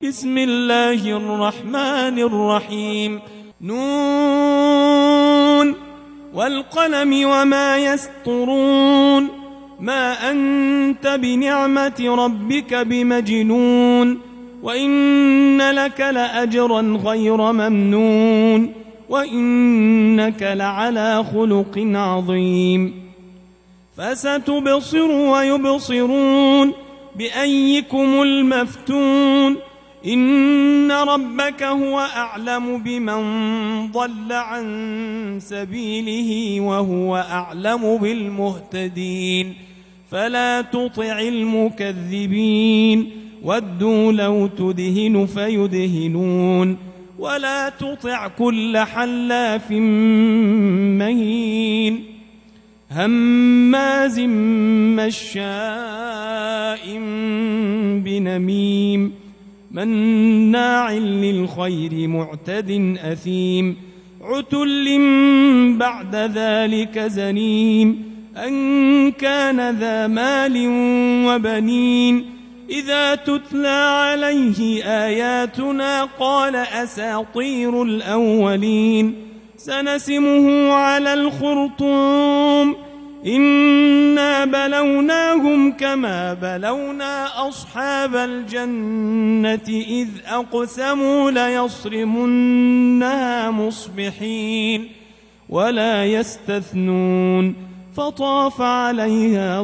بسم الله الرحمن الرحيم. نون والقلم وما يسطرون ما أنت بنعمة ربك بمجنون وإن لك لأجرا غير ممنون وإنك لعلى خلق عظيم. فستبصر ويبصرون بأيكم المفتون إن ربك هو أعلم بمن ضل عن سبيله وهو أعلم بالمهتدين. فلا تطع المكذبين ودوا لو تدهن فيدهنون ولا تطع كل حلاف مهين هماز مشاء بنميم مناع للخير معتد أثيم عتل بعد ذلك زنيم أن كان ذا مال وبنين إذا تتلى عليه آياتنا قال أساطير الأولين سنسمه على الخرطوم إنا بلوناهم كما بلونا أصحاب الجنة إذ أقسموا ليصرمنها مصبحين ولا يستثنون فطاف عليها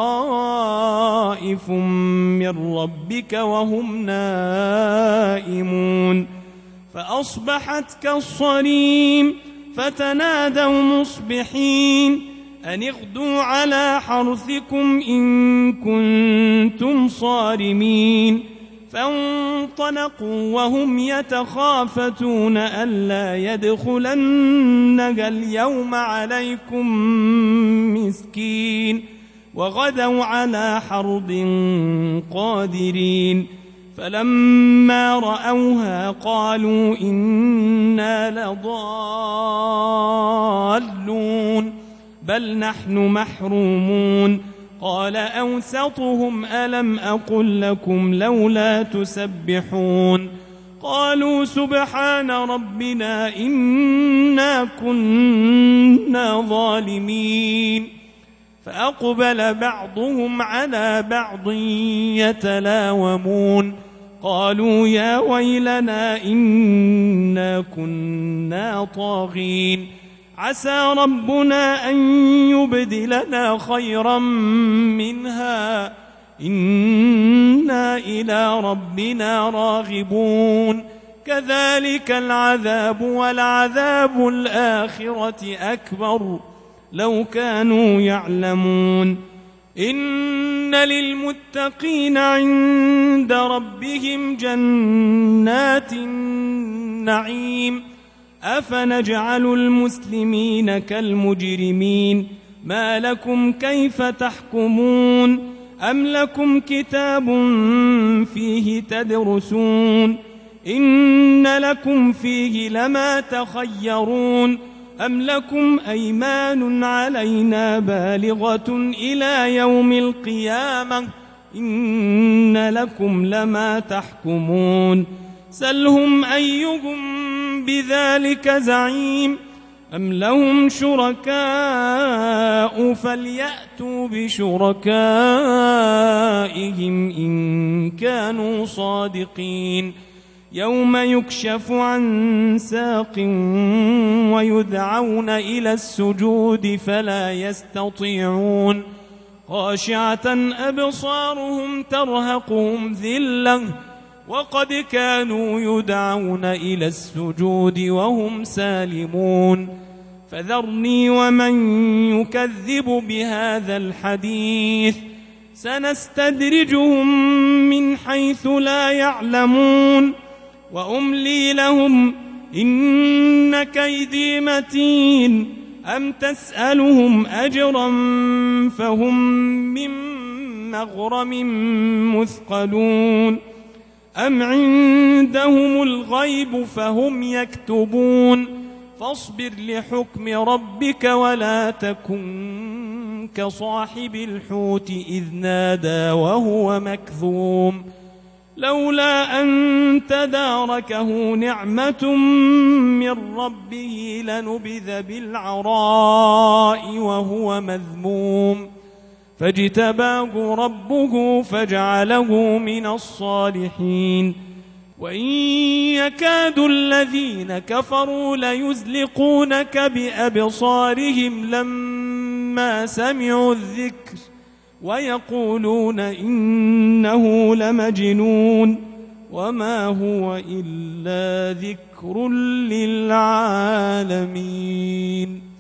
طائف من ربك وهم نائمون فأصبحت كالصريم فتنادوا مصبحين أن اغدوا على حرثكم إن كنتم صارمين فانطلقوا وهم يتخافتون ألا يدخلنها اليوم عليكم مسكين وغدوا على حرد قادرين فلما رأوها قالوا إنا لضالون بل نحن محرومون قال أوسطهم ألم أقل لكم لولا تسبحون قالوا سبحان ربنا إنا كنا ظالمين فأقبل بعضهم على بعض يتلاومون قالوا يا ويلنا إنا كنا طاغين عسى ربنا أن يبدلنا خيرا منها إنا إلى ربنا راغبون كذلك العذاب ولعذاب الآخرة أكبر لو كانوا يعلمون إن للمتقين عند ربهم جنات النعيم أفنجعل المسلمين كالمجرمين ما لكم كيف تحكمون أم لكم كتاب فيه تدرسون إن لكم فيه لما تخيرون أم لكم أيمان علينا بالغة إلى يوم القيامة إن لكم لما تحكمون سلهم أيهم بذلك زعيم أم لهم شركاء فليأتوا بشركائهم إن كانوا صادقين يوم يكشف عن ساق ويدعون إلى السجود فلا يستطيعون خاشعة أبصارهم ترهقهم ذلة وقد كانوا يدعون إلى السجود وهم سالمون فذرني ومن يكذب بهذا الحديث سنستدرجهم من حيث لا يعلمون وأملي لهم إن كيدي متين أم تسألهم أجرا فهم من مغرم مثقلون أم عندهم الغيب فهم يكتبون فاصبر لحكم ربك ولا تكن كصاحب الحوت إذ نادى وهو مكذوم لولا أن تداركه نعمة من ربه لنبذ بالعراء وهو مذموم فاجتباه ربه فجعله من الصالحين وإن يكاد الذين كفروا ليزلقونك بأبصارهم لما سمعوا الذكر ويقولون إنه لمجنون وما هو إلا ذكر للعالمين.